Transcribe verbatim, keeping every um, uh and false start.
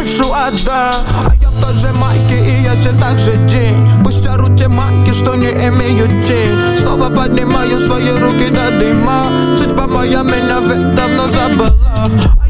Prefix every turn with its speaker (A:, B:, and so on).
A: душу отдам. А я в той же майке и ясен также день. Пусть орут те майки, что не имеют тень. Снова поднимаю свои руки до дыма. Судьба моя меня ведь давно забыла.